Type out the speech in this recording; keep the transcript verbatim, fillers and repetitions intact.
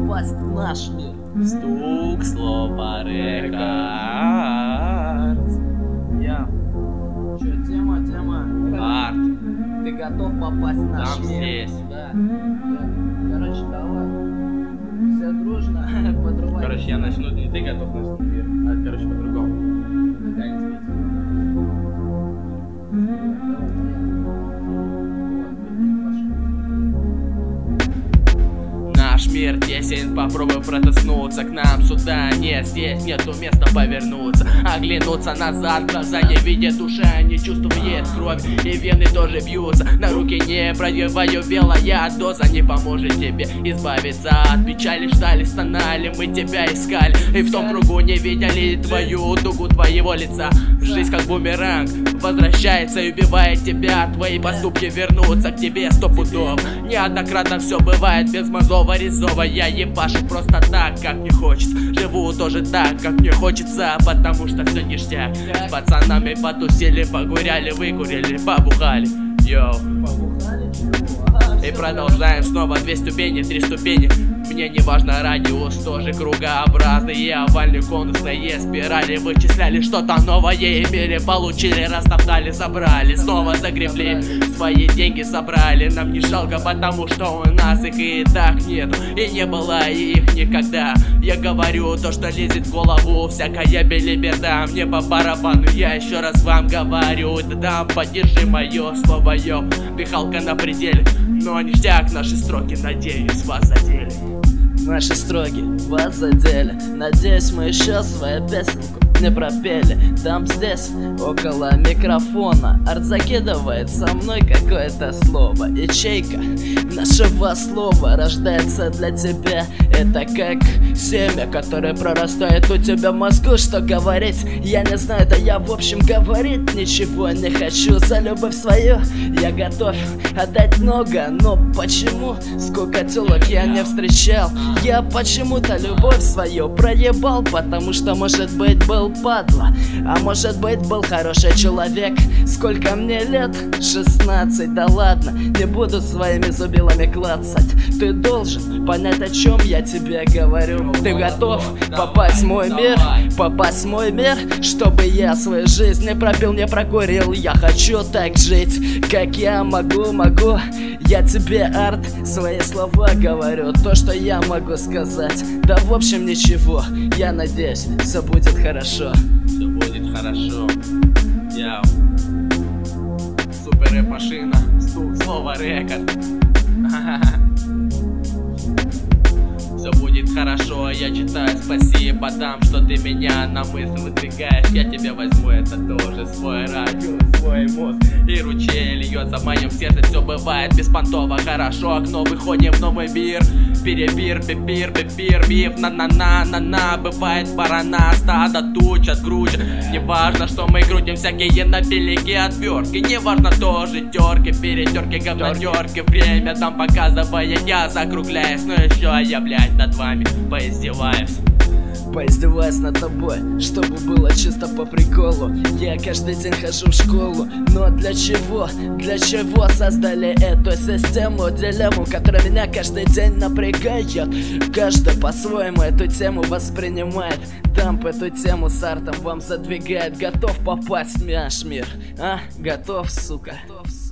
попасть в наш мир. Стук, слово, рекорд. Я. Чё, тема, тема? Арт. Ты готов попасть в наш Там мир? здесь. Да. Короче, давай. Все дружно подрывай. Короче, я начну, не ты готов начать мир, а короче по-другому. Дай не сбить. Наш мир тесен, попробуй протиснуться к нам сюда. Нет, здесь нету места повернуться. Оглянуться назад, глаза не видят, душа не чувствует кровь, и вены тоже бьются. На руке не продеваю белая доза, не поможет тебе избавиться от печали. Ждали, стонали, мы тебя искали, и в том кругу не видели твою дугу твоего лица. Жизнь как бумеранг возвращается и убивает тебя. Твои поступки вернутся к тебе сто пудов. Неоднократно все бывает без мозова резова. Я ебашу просто так, как мне хочется. Живу тоже так, как мне хочется, потому что все ништяк. С пацанами потусили, погуряли, выкурили, побухали. Йоу. И продолжаем снова две ступени, три ступени. Мне не важно радиус, тоже кругообразные, овальные, конусные спирали. Вычисляли что-то новое, имели, получили, растоптали, забрали, снова загребли, свои деньги собрали. Нам не жалко, потому что у нас их и так нету, и не было их никогда. Я говорю то, что лезет в голову, всякая белиберда. Мне по барабану, я еще раз вам говорю. Да, поддержи мое слово, йо. Дыхалка на пределе, но ништяк, наши строки, надеюсь, вас задели. Наши строки вас задели. Надеюсь, мы еще свою песенку не пропели. Там здесь, около микрофона, арт закидывает со мной какое-то слово. Ячейка нашего слова рождается для тебя. Это как семя, которое прорастает у тебя в мозгу. Что говорить, я не знаю, да я в общем говорить ничего не хочу. За любовь свою я готов отдать много. Но почему сколько телок я не встречал? Я почему-то любовь свою проебал, потому что, может быть, был падла, а может быть, был хороший человек. Сколько мне лет? шестнадцать, да ладно, не буду своими зубилами клацать. Ты должен понять, о чем я тебе говорю. Ты готов попасть в мой мир? Попасть в мой мир, чтобы я свою жизнь не пропил, не прокурил. Я хочу так жить, как я могу, могу. Я тебе, арт, свои слова говорю, то, что я могу сказать. Да в общем ничего, я надеюсь, все будет хорошо. Все будет хорошо. Яу. Супер рэп машина, стук, слово, рекорд. Все будет хорошо, я читаю спасибо там, что ты меня на мысль выдвигаешь. Я тебе возьму, это тоже свой радиус, свой мозг. И ручей льется в моем сердце, все бывает беспонтово хорошо. Окно, выходим в новый мир. Перебир, пипир, пипир, миф, на-на-на-на-на. Бывает барана, стадо, туча, круче. Не важно, что мы крутим всякие напилики, отвертки. Не важно тоже терки, перетерки, говнотерки. Время там показывая, я закругляюсь. Но еще я, блядь, над вами поиздеваюсь. Поиздеваюсь над тобой, чтобы было чисто по приколу. Я каждый день хожу в школу, но для чего? Для чего создали эту систему, дилемму, которая меня каждый день напрягает? Каждый по-своему эту тему воспринимает. Дамп эту тему с артом вам задвигает. Готов попасть в наш мир? А? Готов, сука? Готов, сука.